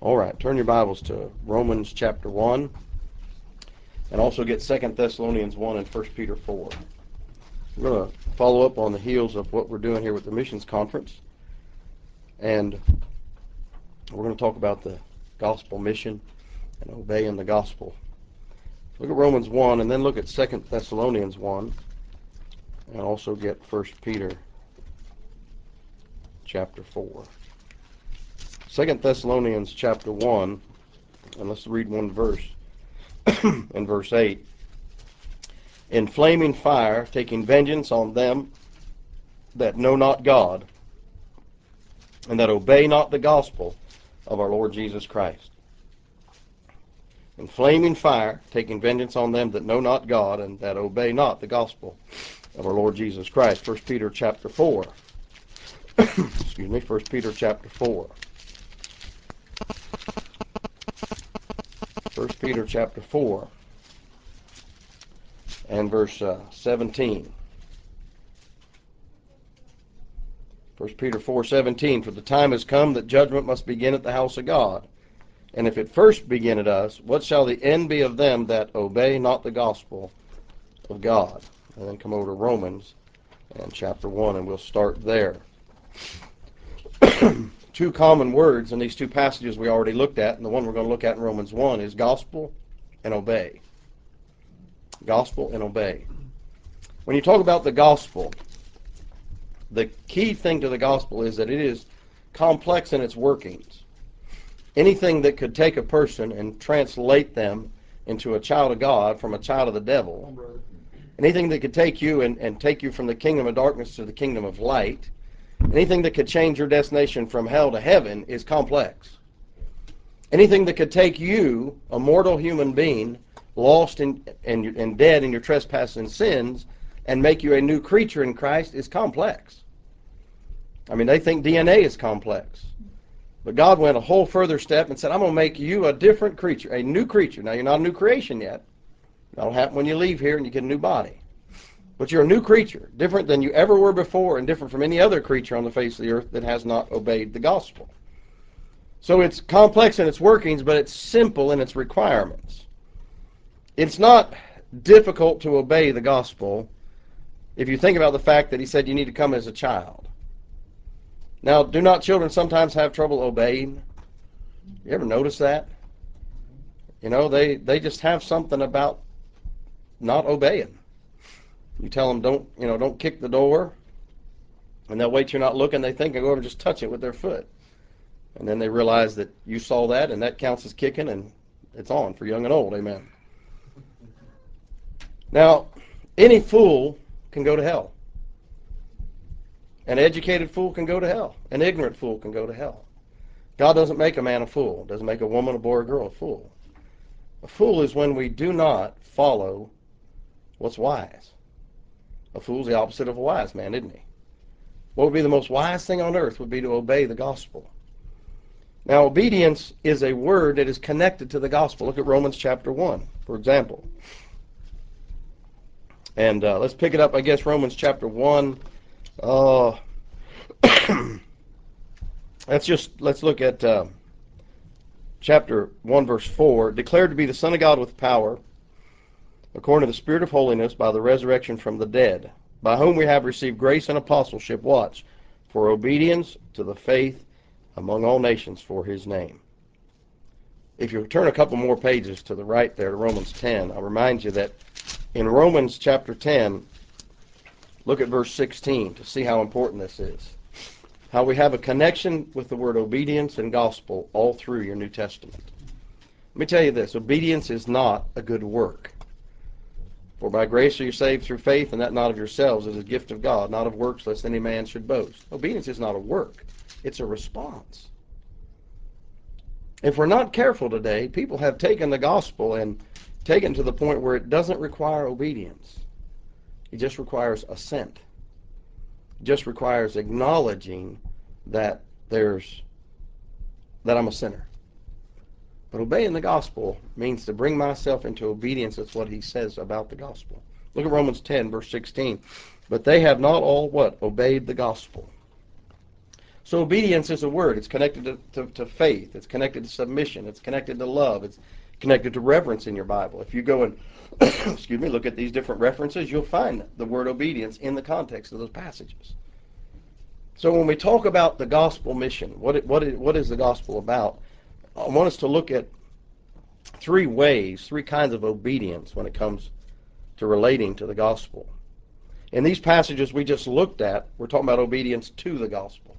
All right, turn your Bibles to Romans chapter 1, and also get 2 Thessalonians 1 and 1 Peter 4. We're going to follow up on the heels of what we're doing here with the missions conference, and we're going to talk about the gospel mission and obeying the gospel. Look at Romans 1, and then look at 2 Thessalonians 1, and also get 1 Peter chapter 4. 2 Thessalonians chapter 1, and let's read one verse, in verse 8. In flaming fire, taking vengeance on them that know not God, and that obey not the gospel of our Lord Jesus Christ. In flaming fire, taking vengeance on them that know not God, and that obey not the gospel of our Lord Jesus Christ. 1 Peter chapter 4. Excuse me, 1 Peter chapter 4. 1 Peter chapter 4 and verse 17. 1 Peter 4:17, for the time has come that judgment must begin at the house of God. And if it first begin at us, what shall the end be of them that obey not the gospel of God? And then come over to Romans and chapter 1, and we'll start there. Two common words in these two passages we already looked at, and the one we're going to look at in Romans 1 is gospel and obey. Gospel and obey. When you talk about the gospel, the key thing to the gospel is that it is complex in its workings. Anything that could take a person and translate them into a child of God from a child of the devil, anything that could take you and take you from the kingdom of darkness to the kingdom of light, anything that could change your destination from hell to heaven is complex. Anything that could take you, a mortal human being, lost and dead in your trespasses and sins, and make you a new creature in Christ is complex. I mean, they think DNA is complex. But God went a whole further step and said, I'm going to make you a different creature, a new creature. Now, you're not a new creation yet. That'll happen when you leave here and you get a new body. But you're a new creature, different than you ever were before and different from any other creature on the face of the earth that has not obeyed the gospel. So it's complex in its workings, but it's simple in its requirements. It's not difficult to obey the gospel if you think about the fact that he said you need to come as a child. Now, do not children sometimes have trouble obeying? You ever notice that? You know, they just have something about not obeying. You tell them don't kick the door, and they'll wait till you're not looking. They think they go over and just touch it with their foot. And then they realize that you saw that, and that counts as kicking, and it's on for young and old. Amen. Now, any fool can go to hell. An educated fool can go to hell. An ignorant fool can go to hell. God doesn't make a man a fool. Doesn't make a woman, a boy, or a girl a fool. A fool is when we do not follow what's wise. A fool's the opposite of a wise man, isn't he? What would be the most wise thing on earth would be to obey the gospel. Now, obedience is a word that is connected to the gospel. Look at Romans chapter 1, for example. And let's pick it up, I guess, Romans chapter 1. Let's look at chapter 1, verse 4. Declared to be the Son of God with power, according to the Spirit of holiness, by the resurrection from the dead, by whom we have received grace and apostleship, watch, for obedience to the faith among all nations for his name. If you turn a couple more pages to the right there to Romans 10, I'll remind you that in Romans chapter 10, look at verse 16 to see how important this is. How we have a connection with the word obedience and gospel all through your New Testament. Let me tell you this, obedience is not a good work. For by grace are you saved through faith, and that not of yourselves, is a gift of God, not of works, lest any man should boast. Obedience is not a work. It's a response. If we're not careful today, people have taken the gospel and taken to the point where it doesn't require obedience. It just requires assent. It just requires acknowledging that I'm a sinner. But obeying the gospel means to bring myself into obedience. That's what he says about the gospel. Look at Romans 10, verse 16. But they have not all what? Obeyed the gospel. So obedience is a word. It's connected to faith. It's connected to submission. It's connected to love. It's connected to reverence in your Bible. If you go and excuse me, look at these different references, you'll find the word obedience in the context of those passages. So when we talk about the gospel mission, what is the gospel about? I want us to look at three kinds of obedience when it comes to relating to the gospel. In these passages we just looked at, we're talking about obedience to the gospel.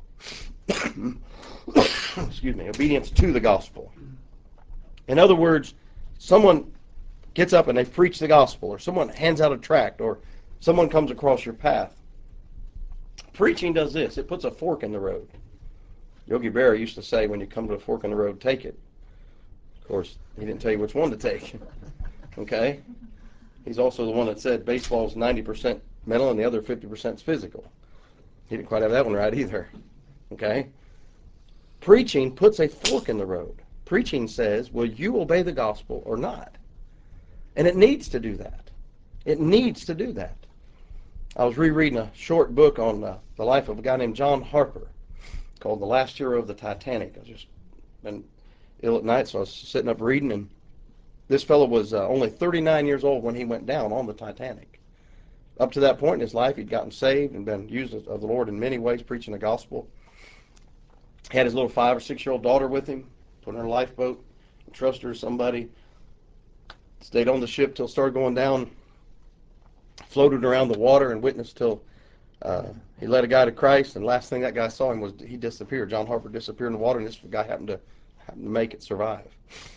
Excuse me, obedience to the gospel. In other words, someone gets up and they preach the gospel, or someone hands out a tract, or someone comes across your path. Preaching does this. It puts a fork in the road. Yogi Berra used to say, when you come to a fork in the road, take it. Of course, he didn't tell you which one to take. Okay? He's also the one that said baseball's 90% mental and the other 50% is physical. He didn't quite have that one right either. Okay? Preaching puts a fork in the road. Preaching says, will you obey the gospel or not? And it needs to do that. It needs to do that. I was rereading a short book on the life of a guy named John Harper called The Last Hero of the Titanic. I was just been ill at night, so I was sitting up reading, and this fellow was only 39 years old when he went down on the Titanic. Up to that point in his life, he'd gotten saved and been used of the Lord in many ways, preaching the gospel. He had his little 5 or 6-year-old daughter with him, put her in a lifeboat, entrusted her to somebody, stayed on the ship till it started going down, floated around the water and witnessed till he led a guy to Christ, and the last thing that guy saw him was he disappeared. John Harper disappeared in the water, and this guy happened to make it survive.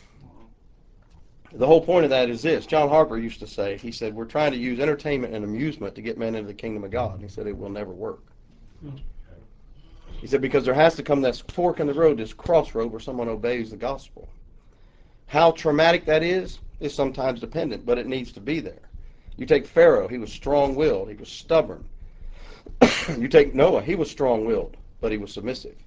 The whole point of that is this. John Harper used to say, he said, we're trying to use entertainment and amusement to get men into the kingdom of God. And he said, it will never work. He said, because there has to come this fork in the road, this crossroad where someone obeys the gospel. How traumatic that is sometimes dependent, but it needs to be there. You take Pharaoh, he was strong-willed, he was stubborn. You take Noah, he was strong-willed, but he was submissive.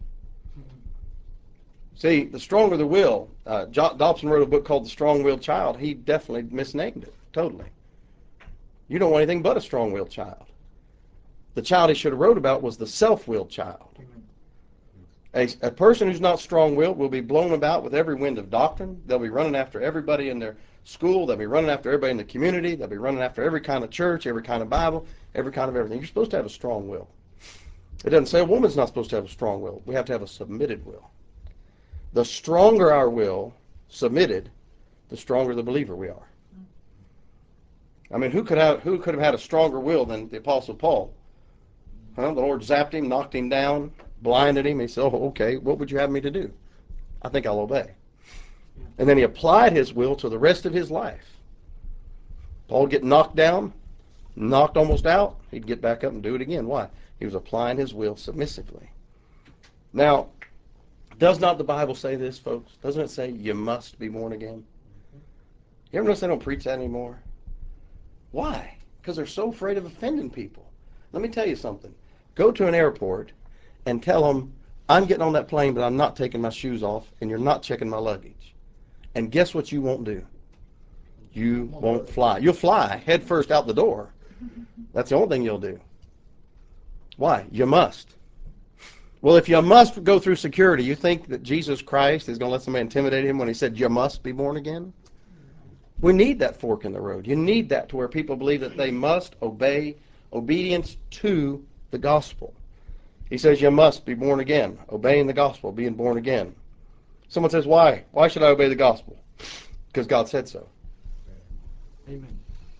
See, the stronger the will, Dobson wrote a book called The Strong-Willed Child. He definitely misnamed it, totally. You don't want anything but a strong-willed child. The child he should have wrote about was the self-willed child. A person who's not strong-willed will be blown about with every wind of doctrine. They'll be running after everybody in their school. They'll be running after everybody in the community. They'll be running after every kind of church, every kind of Bible, every kind of everything. You're supposed to have a strong will. It doesn't say a woman's not supposed to have a strong will. We have to have a submitted will. The stronger our will, submitted, the stronger the believer we are. I mean, who could have had a stronger will than the Apostle Paul? Well, the Lord zapped him, knocked him down, blinded him. He said, oh, okay, what would you have me to do? I think I'll obey. And then he applied his will to the rest of his life. Paul would get knocked down, knocked almost out. He'd get back up and do it again. Why? He was applying his will submissively. Now, does not the Bible say this, folks? Doesn't it say you must be born again? You ever notice they don't preach that anymore? Why? Because they're so afraid of offending people. Let me tell you something. Go to an airport and tell them, I'm getting on that plane, but I'm not taking my shoes off, and you're not checking my luggage. And guess what you won't do? You won't fly. You'll fly head first out the door. That's the only thing you'll do. Why? You must. Well, if you must go through security, you think that Jesus Christ is going to let somebody intimidate him when he said, you must be born again? We need that fork in the road. You need that to where people believe that they must obey, obedience to the gospel. He says you must be born again, obeying the gospel, being born again. Someone says, why? Why should I obey the gospel? Because God said so. Amen.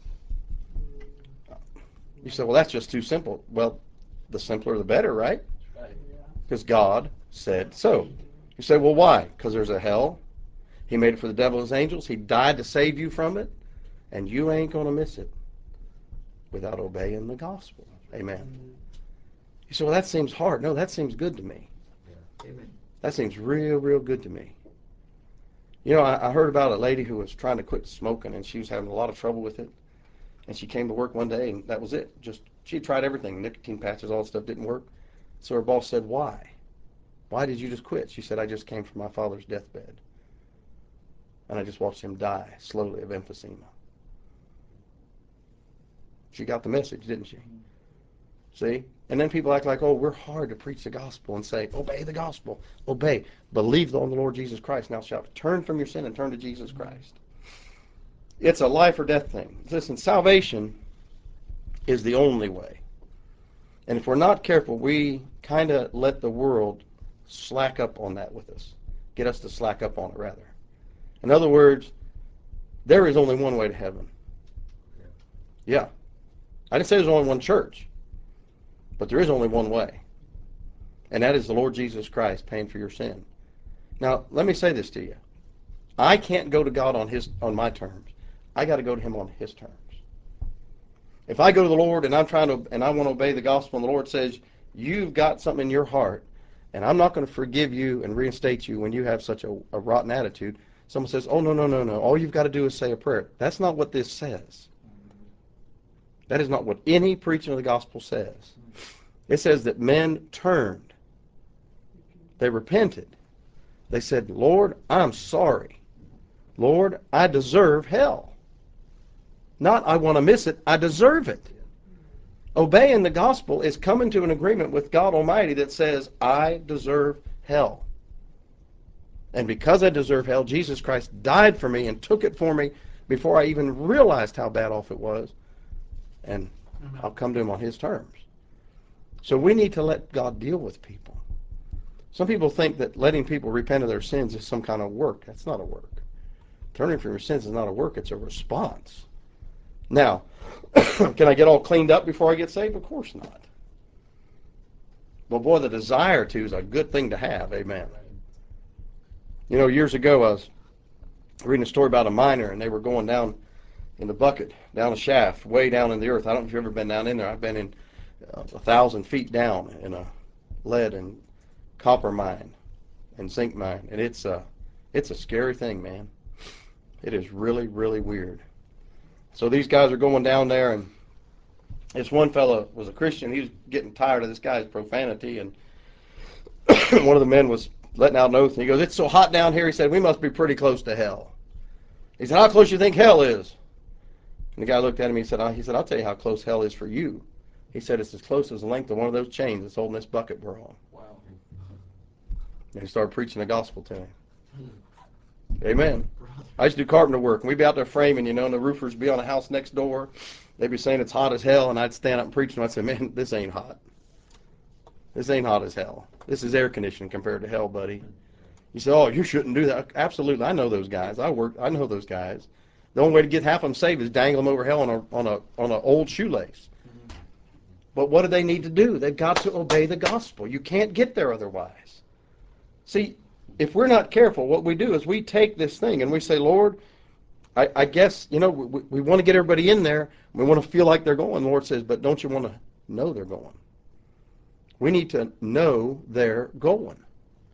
You say, well, that's just too simple. Well, the simpler the better, right? Because God said so. You say, well, why? Because there's a hell. He made it for the devil and his angels. He died to save you from it. And you ain't going to miss it without obeying the gospel. Amen. You say, well, that seems hard. No, that seems good to me. Amen. That seems real, real good to me. You know, I heard about a lady who was trying to quit smoking, and she was having a lot of trouble with it. And she came to work one day, and that was it. She tried everything, nicotine patches, all that stuff didn't work. So her boss said, why? Why did you just quit? She said, I just came from my father's deathbed. And I just watched him die slowly of emphysema. She got the message, didn't she? See? And then people act like, oh, we're hard to preach the gospel and say, obey the gospel. Obey. Believe on the Lord Jesus Christ. Now shalt turn from your sin and turn to Jesus Christ. It's a life or death thing. Listen, salvation is the only way. And if we're not careful, we kind of let the world slack up on that with us. Get us to slack up on it, rather. In other words, there is only one way to heaven. Yeah. I didn't say there's only one church. But there is only one way. And that is the Lord Jesus Christ paying for your sin. Now, let me say this to you. I can't go to God on my terms. I got to go to Him on His terms. If I go to the Lord and I want to obey the gospel, and the Lord says, you've got something in your heart, and I'm not going to forgive you and reinstate you when you have such a rotten attitude. Someone says, oh, no. All you've got to do is say a prayer. That's not what this says. That is not what any preaching of the gospel says. It says that men turned. They repented. They said, Lord, I'm sorry. Lord, I deserve hell. Not I want to miss it, I deserve it. Obeying the gospel is coming to an agreement with God Almighty that says, I deserve hell. And because I deserve hell, Jesus Christ died for me and took it for me before I even realized how bad off it was. And I'll come to Him on His terms. So we need to let God deal with people. Some people think that letting people repent of their sins is some kind of work. That's not a work. Turning from your sins is not a work, it's a response. Now, can I get all cleaned up before I get saved? Of course not. But boy, the desire to is a good thing to have. Amen. You know, years ago I was reading a story about a miner, and they were going down in the bucket, down a shaft, way down in the earth. I don't know if you've ever been down in there. I've been in 1,000 feet down in a lead and copper mine and zinc mine, and it's a scary thing, man. It is really, really weird. So these guys are going down there, and this one fellow was a Christian. He was getting tired of this guy's profanity, and one of the men was letting out an oath, and he goes, it's so hot down here, he said, we must be pretty close to hell. He said, how close do you think hell is? And the guy looked at him, he said, I'll tell you how close hell is for you. He said, it's as close as the length of one of those chains that's holding this bucket we're on. Wow. And he started preaching the gospel to him. Amen. I used to do carpenter work, and we'd be out there framing, and the roofers would be on a house next door. They'd be saying it's hot as hell, and I'd stand up and preach, and I'd say, man, this ain't hot. This ain't hot as hell. This is air conditioning compared to hell, buddy. You say, oh, you shouldn't do that. Absolutely. I know those guys. I know those guys. The only way to get half of them saved is dangle them over hell on an old shoelace. But what do they need to do? They've got to obey the gospel. You can't get there otherwise. See, if we're not careful, what we do is we take this thing and we say, Lord, I guess, we want to get everybody in there. We want to feel like they're going. The Lord says, but don't you want to know they're going? We need to know they're going.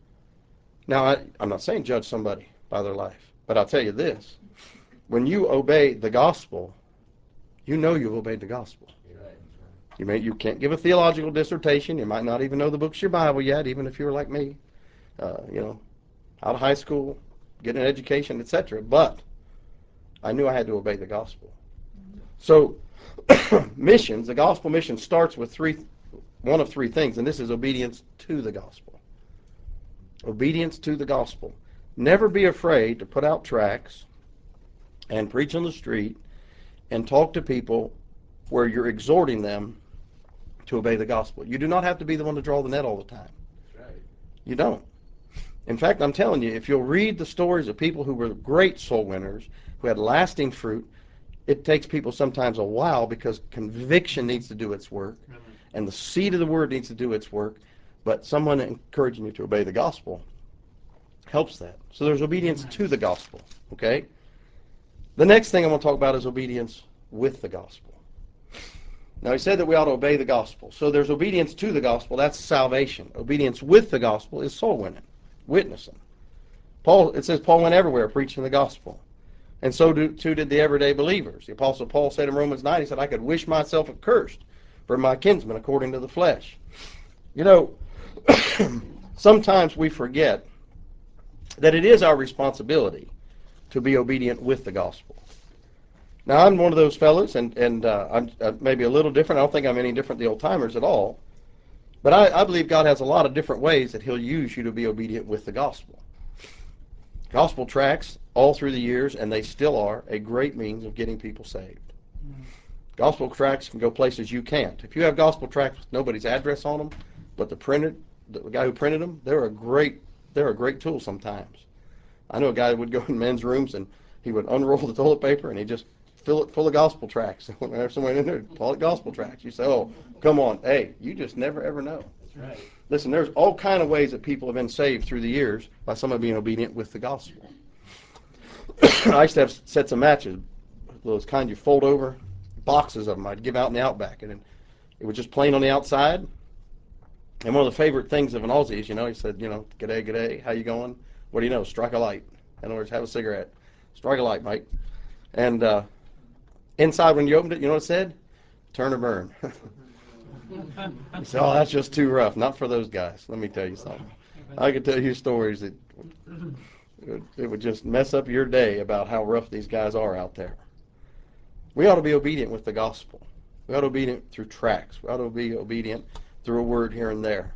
Now, I'm not saying judge somebody by their life, but I'll tell you this. When you obey the gospel, you know you've obeyed the gospel. You can't give a theological dissertation. You might not even know the books of your Bible yet, even if you're like me, out of high school, getting an education, etc. But I knew I had to obey the gospel. So missions, the gospel mission starts with one of three things, and this is obedience to the gospel. Obedience to the gospel. Never be afraid to put out tracts and preach on the street and talk to people where you're exhorting them to obey the gospel. You do not have to be the one to draw the net all the time. That's right. You don't. In fact, I'm telling you, if you'll read the stories of people who were great soul winners, who had lasting fruit, it takes people sometimes a while because conviction needs to do its work, and the seed of the word needs to do its work, but someone encouraging you to obey the gospel helps that. So there's obedience to the gospel, okay? The next thing I want to talk about is obedience with the gospel. Now, he said that we ought to obey the gospel. So there's obedience to the gospel. That's salvation. Obedience with the gospel is soul winning, witnessing. It says Paul went everywhere preaching the gospel. And so too did the everyday believers. The Apostle Paul said in Romans 9, he said, I could wish myself accursed for my kinsmen according to the flesh. Sometimes we forget that it is our responsibility to be obedient with the gospel. Now, I'm one of those fellas, and I'm maybe a little different. I don't think I'm any different than the old timers at all. But I believe God has a lot of different ways that He'll use you to be obedient with the gospel. Gospel tracts all through the years, and they still are a great means of getting people saved. Gospel tracts can go places you can't. If you have gospel tracts with nobody's address on them, but the guy who printed them, they're a great tool sometimes. I know a guy that would go in men's rooms and he would unroll the toilet paper and he'd just fill it full of gospel tracts. Whenever someone in there, call it gospel tracts. You say, "Oh, come on, hey, you just never ever know." That's right. Listen, there's all kind of ways that people have been saved through the years by someone being obedient with the gospel. I used to have sets of matches, those kind you fold over, boxes of them I'd give out in the outback, and it was just plain on the outside. And one of the favorite things of an Aussie is, he said, "G'day, g'day, how you going? What do you know? Strike a light." In other words, have a cigarette. Strike a light, Mike. And inside, when you opened it, you know what it said? Turn or burn. You say, "Oh, that's just too rough." Not for those guys. Let me tell you something. I could tell you stories that it would just mess up your day about how rough these guys are out there. We ought to be obedient with the gospel. We ought to be obedient through tracts. We ought to be obedient through a word here and there.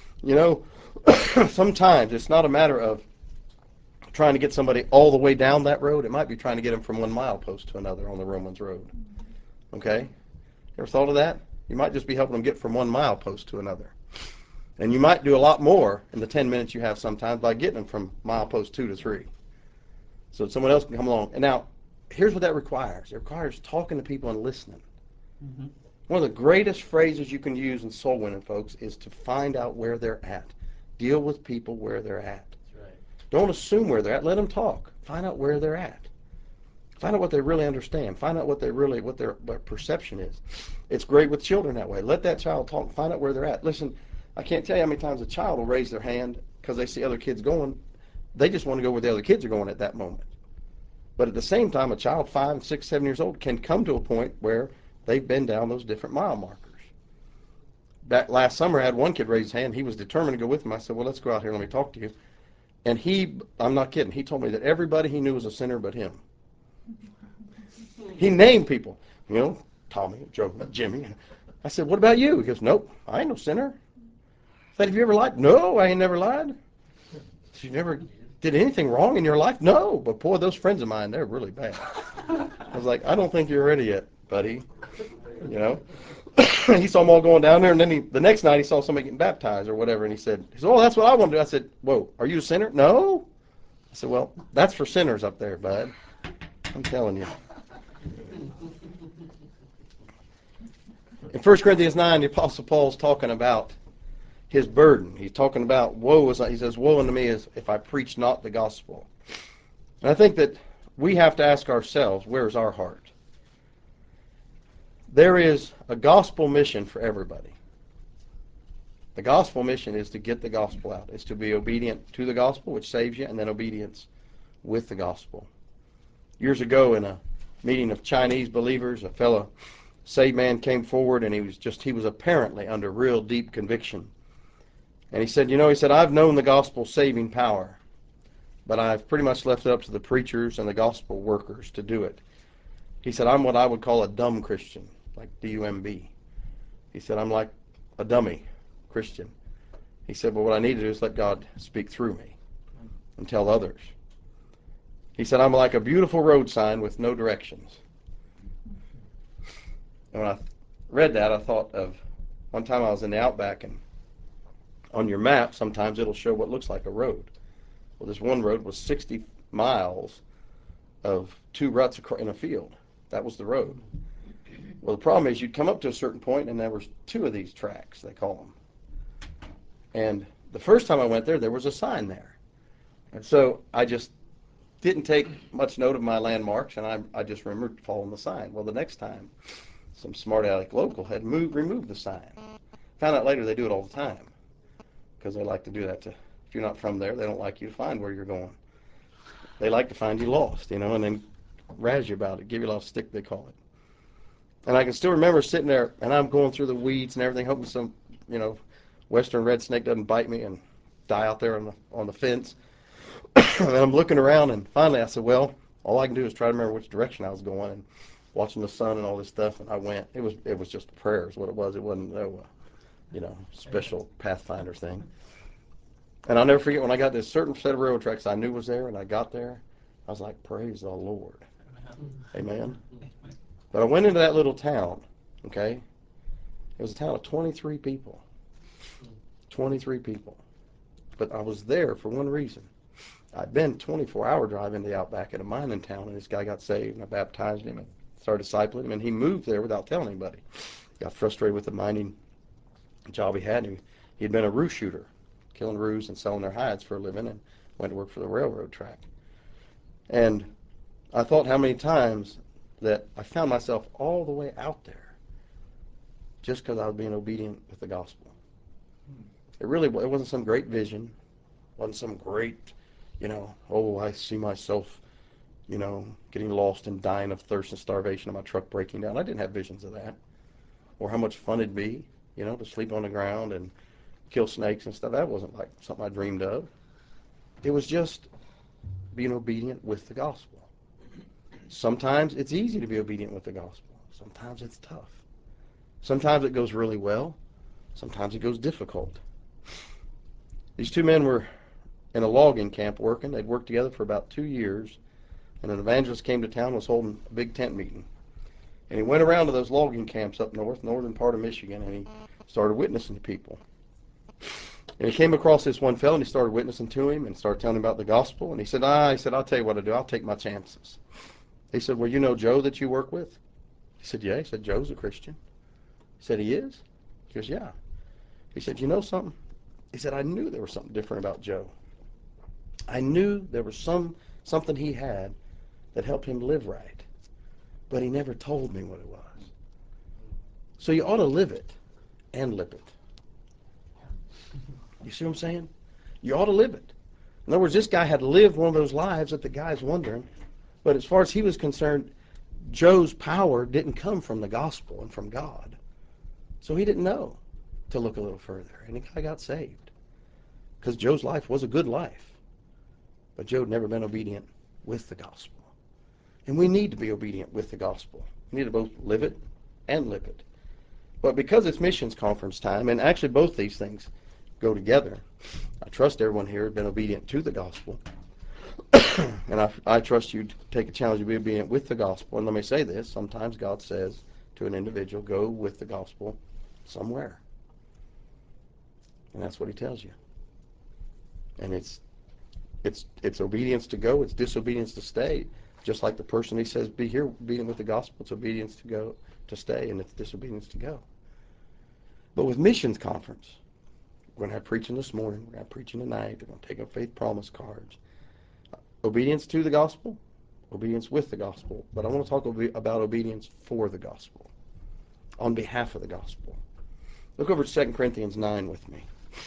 Sometimes it's not a matter of trying to get somebody all the way down that road. It might be trying to get them from 1 milepost to another on the Romans road. Okay? Ever thought of that? You might just be helping them get from 1 milepost to another. And you might do a lot more in the 10 minutes you have sometimes by getting them from milepost 2 to 3. So that someone else can come along. And now, here's what that requires. It requires talking to people and listening. Mm-hmm. One of the greatest phrases you can use in soul winning, folks, is to find out where they're at. Deal with people where they're at. That's right. Don't assume where they're at. Let them talk. Find out where they're at. Find out what they really understand. Find out what their perception is. It's great with children that way. Let that child talk. Find out where they're at. Listen, I can't tell you how many times a child will raise their hand because they see other kids going. They just want to go where the other kids are going at that moment. But at the same time, a child 5, 6, 7 years old can come to a point where they've been down those different mile markers. Back last summer, I had one kid raise his hand. He was determined to go with him. I said, "Well, let's go out here and let me talk to you." And I'm not kidding, he told me that everybody he knew was a sinner but him. He named people, Tommy, Joe, Jimmy. I said, "What about you?" He goes, "Nope, I ain't no sinner." I said, "Have you ever lied?" "No, I ain't never lied." "You never did anything wrong in your life?" "No, but boy, those friends of mine, they're really bad." I was like, "I don't think you're ready yet, buddy." He saw them all going down there, and then the next night he saw somebody getting baptized or whatever, and he said, "Oh, that's what I want to do." I said, "Whoa, are you a sinner?" "No." I said, "Well, that's for sinners up there, bud. I'm telling you." In 1 Corinthians 9, the Apostle Paul's talking about his burden. He's talking about he says, "Woe unto me is if I preach not the gospel." And I think that we have to ask ourselves, where's our heart? There is a gospel mission for everybody. The gospel mission is to get the gospel out. It's to be obedient to the gospel, which saves you, and then obedience with the gospel. Years ago in a meeting of Chinese believers, a fellow saved man came forward, and he was apparently under real deep conviction. And he said, "I've known the gospel saving power, but I've pretty much left it up to the preachers and the gospel workers to do it." He said, "I'm what I would call a dumb Christian, like D-U-M-B. He said, "I'm like a dummy Christian." He said, "But what I need to do is let God speak through me and tell others." He said, "I'm like a beautiful road sign with no directions." And when I read that, I thought of one time I was in the outback, and on your map, sometimes it'll show what looks like a road. Well, this one road was 60 miles of 2 ruts in a field. That was the road. Well, the problem is you'd come up to a certain point, and there was 2 of these tracks, they call them. And the first time I went there was a sign there. And so I just didn't take much note of my landmarks, and I just remembered following the sign. Well, the next time, some smart aleck local had removed the sign. Found out later they do it all the time because they like to do that. If you're not from there, they don't like you to find where you're going. They like to find you lost, and then razz you about it, give you a little stick, they call it. And I can still remember sitting there, and I'm going through the weeds and everything, hoping some, western red snake doesn't bite me and die out there on the fence. And I'm looking around, and finally I said, well, all I can do is try to remember which direction I was going. And watching the sun and all this stuff, and I went. It was just a prayer is what it was. It wasn't no, special Pathfinder thing. And I'll never forget when I got this certain set of railroad tracks I knew was there, and I got there, I was like, praise the Lord. Amen. But I went into that little town, okay? It was a town of 23 people. 23 people. But I was there for one reason. I'd been 24-hour drive in the outback at a mining town, and this guy got saved, and I baptized him and started discipling him, and he moved there without telling anybody. Got frustrated with the mining job he had, and he'd been a roo shooter, killing roos and selling their hides for a living, and went to work for the railroad track. And I thought how many times that I found myself all the way out there just because I was being obedient with the gospel. It wasn't some great vision, wasn't some great, I see myself, getting lost and dying of thirst and starvation and my truck breaking down. I didn't have visions of that. Or how much fun it'd be, to sleep on the ground and kill snakes and stuff. That wasn't like something I dreamed of. It was just being obedient with the gospel. Sometimes it's easy to be obedient with the gospel. Sometimes it's tough. Sometimes it goes really well. Sometimes it goes difficult. These two men were in a logging camp working. They'd worked together for about 2 years, and an evangelist came to town and was holding a big tent meeting. And he went around to those logging camps up northern part of Michigan, and he started witnessing to people. And he came across this one fellow, and he started witnessing to him and started telling him about the gospel. And he said, I'll tell you what I'll do. I'll take my chances. He said, well, you know Joe that you work with? He said, yeah. He said, Joe's a Christian. He said, he is? He goes, yeah. He said, you know something? He said, I knew there was something different about Joe. I knew there was something he had that helped him live right. But he never told me what it was. So you ought to live it and live it. You see what I'm saying? You ought to live it. In other words, this guy had lived one of those lives that the guy's wondering. But as far as he was concerned, Joe's power didn't come from the gospel and from God. So he didn't know to look a little further. And the guy got saved. Because Joe's life was a good life. But Joe had never been obedient with the gospel. And we need to be obedient with the gospel. We need to both live it and live it. But because it's missions conference time, and actually both these things go together, I trust everyone here has been obedient to the gospel. And I trust you to take a challenge to be obedient with the gospel. And let me say this, sometimes God says to an individual, go with the gospel somewhere. And that's what he tells you. And it's obedience to go, it's disobedience to stay. Just like the person he says, be here, obedient with the gospel, it's obedience to go, to stay, and it's disobedience to go. But with missions conference, we're going to have preaching this morning, we're going to have preaching tonight, we're going to take up faith promise cards. Obedience to the gospel, obedience with the gospel. But I want to talk about obedience for the gospel, on behalf of the gospel. Look over at 2 Corinthians 9 with me.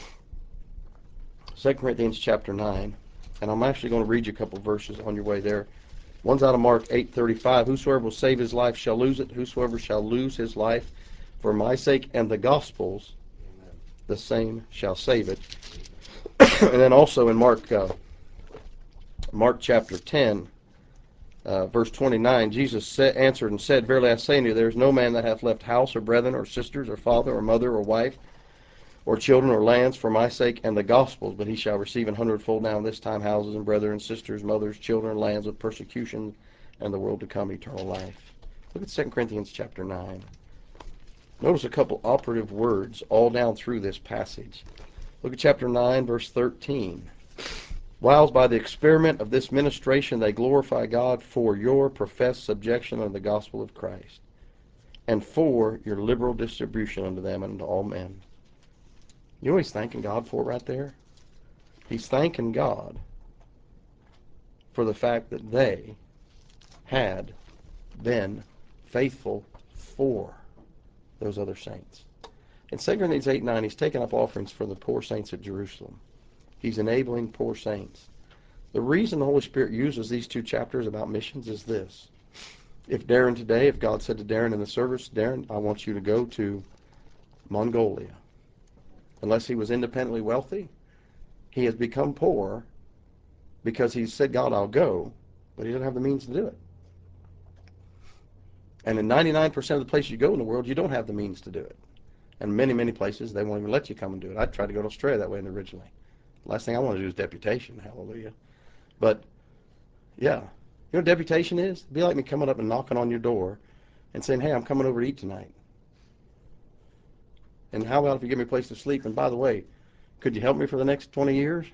2 Corinthians chapter 9, and I'm actually going to read you a couple verses on your way there. One's out of Mark 8:35. Whosoever will save his life shall lose it. Whosoever shall lose his life for my sake and the gospel's, the same shall save it. And then also in Mark chapter 10, verse 29, Jesus answered and said, verily I say unto you, there is no man that hath left house or brethren or sisters or father or mother or wife or children or lands for my sake and the gospel's, but he shall receive 100-fold now in this time houses and brethren and sisters, mothers, children, lands with persecution, and the world to come eternal life. Look at 2 Corinthians chapter 9. Notice a couple operative words all down through this passage. Look at chapter 9, verse 13. Whiles by the experiment of this ministration they glorify God for your professed subjection unto the gospel of Christ, and for your liberal distribution unto them and unto all men. You know what he's thanking God for right there? He's thanking God for the fact that they had been faithful for those other saints. In 2 Corinthians 8:9, he's taking up offerings for the poor saints at Jerusalem. He's enabling poor saints. The reason the Holy Spirit uses these two chapters about missions is this. If God said to Darren in the service, Darren, I want you to go to Mongolia. Unless he was independently wealthy, he has become poor because he said, God, I'll go, but he doesn't have the means to do it. And in 99% of the places you go in the world, you don't have the means to do it. And many, many places, they won't even let you come and do it. I tried to go to Australia that way originally. Last thing I want to do is deputation. Hallelujah. But, yeah. You know what deputation is? It'd be like me coming up and knocking on your door and saying, hey, I'm coming over to eat tonight. And how about if you give me a place to sleep? And by the way, could you help me for the next 20 years?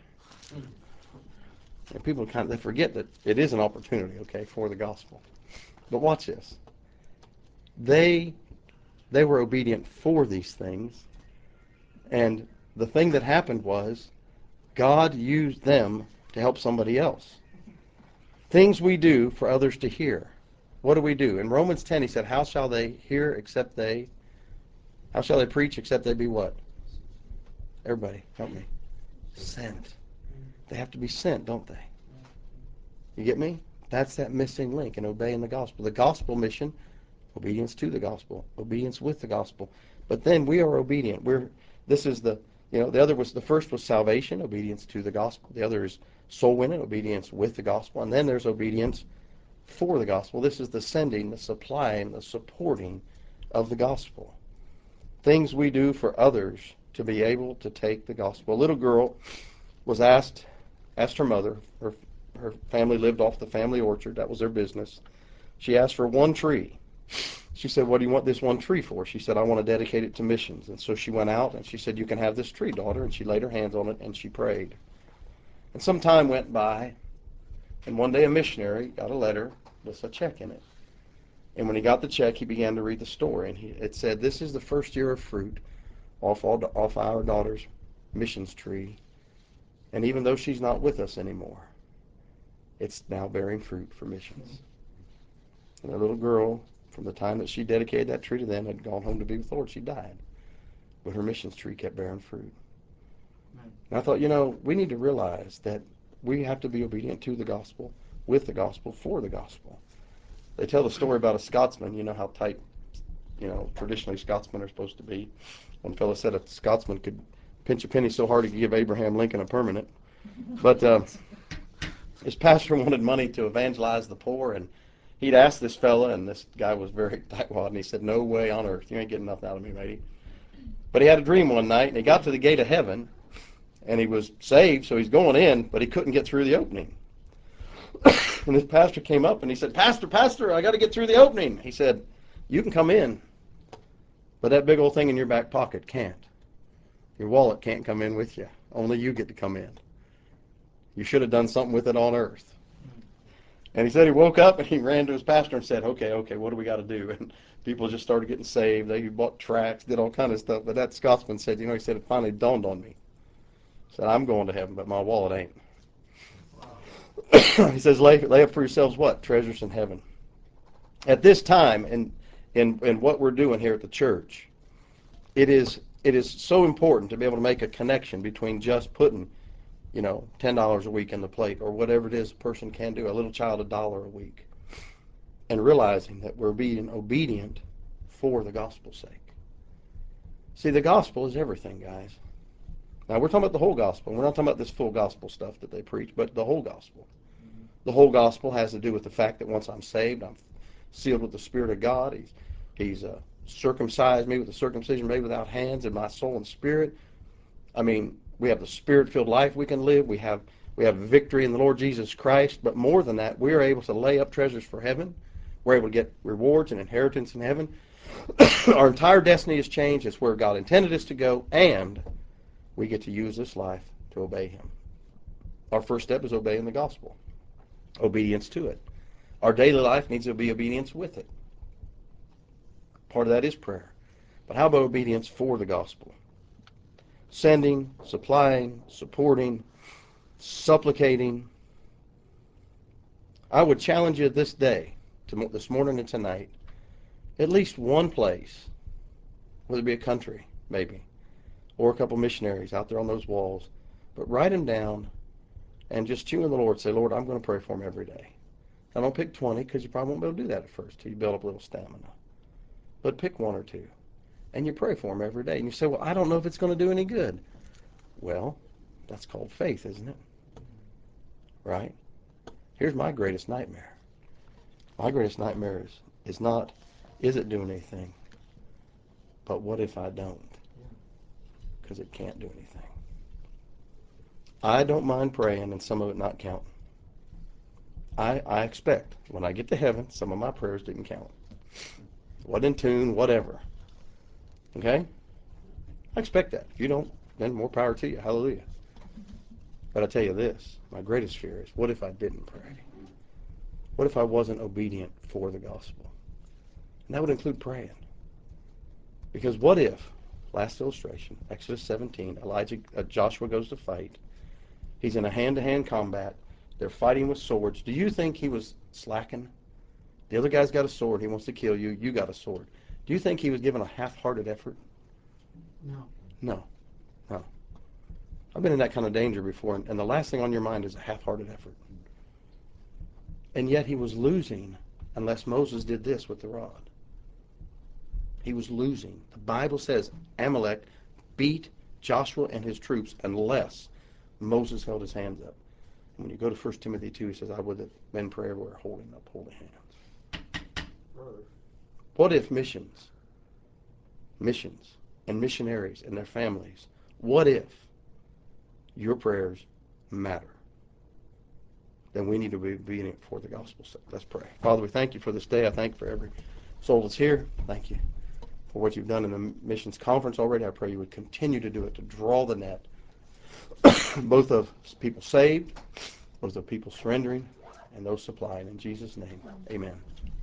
And people they forget that it is an opportunity, okay, for the gospel. But watch this. They were obedient for these things. And the thing that happened was God used them to help somebody else. Things we do for others to hear. What do we do? In Romans 10, he said, how shall they preach except they be what? Everybody, help me. Sent. They have to be sent, don't they? You get me? That's that missing link in obeying the gospel. The gospel mission, obedience to the gospel, obedience with the gospel. But then we are obedient. The first was salvation, obedience to the gospel. The other is soul winning, obedience with the gospel. And then there's obedience for the gospel. This is the sending, the supplying, the supporting of the gospel. Things we do for others to be able to take the gospel. A little girl was asked her mother, her family lived off the family orchard, that was their business. She asked for one tree. She said, what do you want this one tree for? She said, I want to dedicate it to missions. And so she went out and she said, you can have this tree, daughter. And she laid her hands on it and she prayed. And some time went by, and one day a missionary got a letter with a check in it. And when he got the check, he began to read the story. And it said, this is the first year of fruit off our daughter's missions tree. And even though she's not with us anymore, it's now bearing fruit for missions. And the little girl, from the time that she dedicated that tree to them, had gone home to be with the Lord. She died. But her missions tree kept bearing fruit. And I thought, we need to realize that we have to be obedient to the gospel, with the gospel, for the gospel. They tell the story about a Scotsman. You know how tight, traditionally Scotsmen are supposed to be. One fellow said a Scotsman could pinch a penny so hard he could give Abraham Lincoln a permanent. But his pastor wanted money to evangelize the poor, and he'd asked this fella, and this guy was very tightwad, and he said, no way on earth. You ain't getting nothing out of me, matey. But he had a dream one night, and he got to the gate of heaven, and he was saved, so he's going in, but he couldn't get through the opening. And his pastor came up, and he said, Pastor, I got to get through the opening. He said, you can come in, but that big old thing in your back pocket can't. Your wallet can't come in with you. Only you get to come in. You should have done something with it on earth. And he said he woke up and he ran to his pastor and said, okay, what do we got to do? And people just started getting saved. They bought tracts, did all kind of stuff. But that Scotsman said, he said, it finally dawned on me. He said, I'm going to heaven, but my wallet ain't. He says, lay up for yourselves what? Treasures in heaven. At this time, in what we're doing here at the church, it is so important to be able to make a connection between just putting $10 a week in the plate, or whatever it is a person can do, a little child $1 a week, and realizing that we're being obedient for the gospel's sake. See, the gospel is everything, guys. Now, we're talking about the whole gospel. We're not talking about this full gospel stuff that they preach, but the whole gospel. The whole gospel has to do with the fact that once I'm saved, I'm sealed with the Spirit of God. He's circumcised me with the circumcision made without hands in my soul and spirit. I mean, we have the Spirit-filled life we can live. We have victory in the Lord Jesus Christ. But more than that, we are able to lay up treasures for heaven. We're able to get rewards and inheritance in heaven. Our entire destiny is changed. It's where God intended us to go, and we get to use this life to obey Him. Our first step is obeying the gospel, obedience to it. Our daily life needs to be obedience with it. Part of that is prayer. But how about obedience for the gospel? Sending, supplying, supporting, supplicating. I would challenge you this day, this morning and tonight, at least one place, whether it be a country, maybe, or a couple missionaries out there on those walls, but write them down and just chew on the Lord. Say, Lord, I'm going to pray for them every day. Now, don't pick 20, because you probably won't be able to do that at first till you build up a little stamina. But pick one or two, and you pray for them every day. And you say, well, I don't know if it's going to do any good. Well, that's called faith, isn't it? Right? Here's my greatest nightmare. My greatest nightmare is not Is it doing anything? But what if I don't? Yeah. Because it can't do anything. I don't mind praying and some of it not counting. I expect when I get to heaven, some of my prayers didn't count. What in tune, whatever. Okay? I expect that. If you don't, then more power to you. Hallelujah. But I tell you this, my greatest fear is, what if I didn't pray? What if I wasn't obedient for the gospel? And that would include praying. Because what if, last illustration, Exodus 17, Joshua goes to fight. He's in a hand-to-hand combat. They're fighting with swords. Do you think he was slacking? The other guy's got a sword. He wants to kill you. You got a sword. Do you think he was giving a half-hearted effort? No. No. No. I've been in that kind of danger before, and the last thing on your mind is a half-hearted effort. And yet he was losing unless Moses did this with the rod. He was losing. The Bible says Amalek beat Joshua and his troops unless Moses held his hands up. And when you go to 1 Timothy 2, he says, I would that men pray everywhere holding up holy hands. Brother. What if missions, and missionaries and their families, what if your prayers matter? Then we need to be obedient for the gospel's sake. Let's pray. Father, we thank you for this day. I thank you for every soul that's here. Thank you for what you've done in the missions conference already. I pray you would continue to do it, to draw the net, both of people saved, both of people surrendering, and those supplying. In Jesus' name, amen.